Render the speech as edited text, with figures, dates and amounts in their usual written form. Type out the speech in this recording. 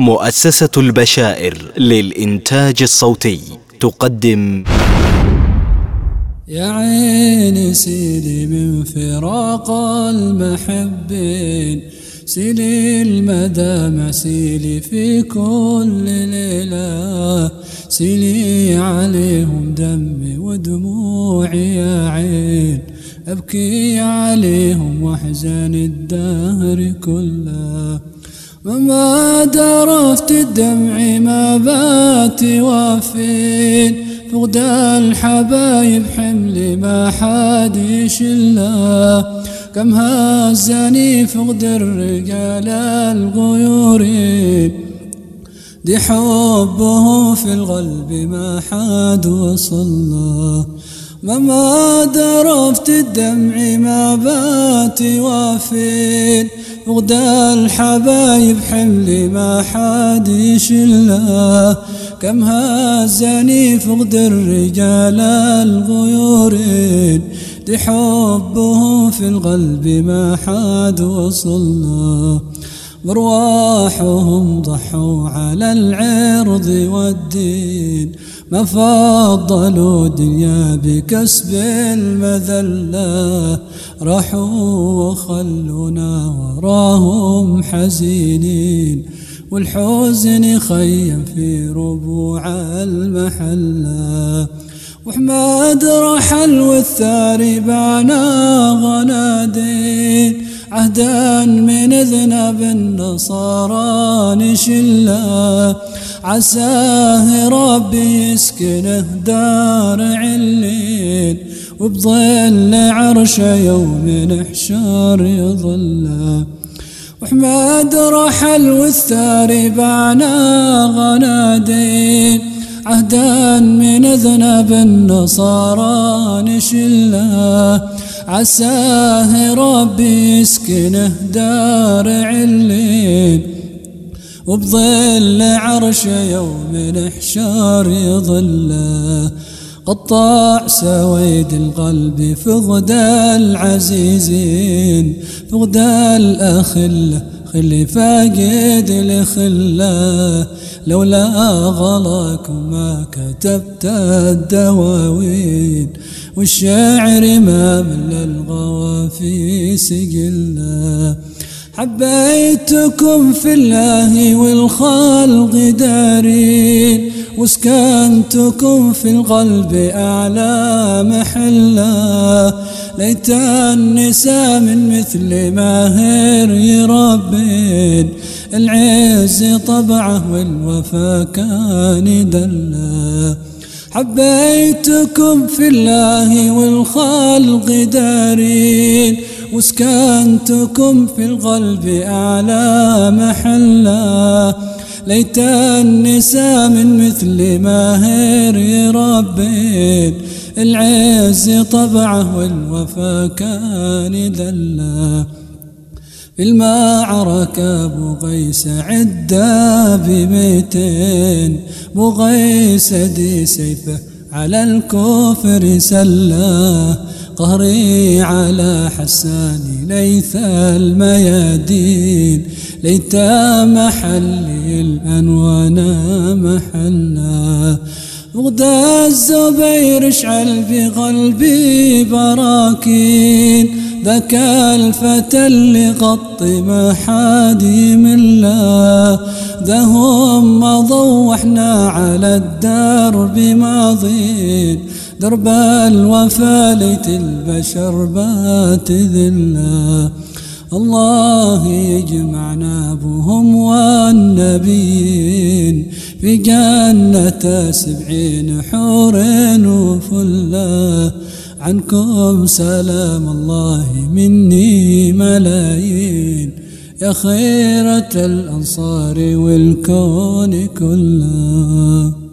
مؤسسة البشائر للإنتاج الصوتي تقدم يا عيني سيلي من فراق المحبين، سيلي المدامع سيلي في كل ليلة، سيلي عليهم دمي ودموعي يا عين، أبكي عليهم واحزن الدهر كله. وما درفت الدمع ما بات وافين، فقد الحبايب حملي ما حد يشله، كم هزني فقد الرجال الغيورين، دي حبه في القلب ما حد وصله. ما درفت الدمع ما بات وافين، فقد الحبايب حملي ما حد يشله، كم هزني فقد الرجال الغيورين، دي حبه في القلب ما حد وصله. برواحهم ضحوا على العرض والدين، ما فضلوا الدنيا بكسب المذلة، راحوا وخلونا وراهم حزينين، والحزن خيم في ربوع المحلة. وحماد رحل والثاري بانا غنادين، عهدا من ذنب النصارى نشله، عساه ربي يسكنه دار علين، وبظل عرش يوم نحشر يظله. وحماد رحل والثاري بانا غنادين، عهدا من ذنب النصارى نشله، عساه ربي يسكنه دار علين، وبظل عرش يوم نحشر يظله. قطع سويد القلب فقد العزيزين، فقد الأخلة خلي فاقد الخلة، لولا غلاكم ما كتبت الدواوين، والشعر ما مل الغوافي سجله. حبيتكم في الله والخلق دارين، وسكنتكم في القلب أعلى محلة، ليت النساء من مثل ماهر يربين، العز طبعه والوفا كان دله. حبيتكم في الله والخلق دارين، وسكنتكم في القلب أعلى محلة، ليت النساء من مثل ماهر يربين، العز طبعه والوفا كان دله. في المعركة بوغيس عدى ب200، بوغيس دي سيفه على الكفر سله، قهري على حسان ليث الميادين، ليت محلي الأنوان محلنا. فقد الزبير اشعل بقلبي براكين، ذاك الفتى اللي غطي ما حد يمله، ذا هم مضوا واحنا على الدرب ماضين، درب الوفا ليت البشر بات ذله. الله يجمعنا بهم والنبيين، في جنة 70 حور وفله، عنكم سلام الله مني ملايين، يا خيرة الأنصار والكون كله.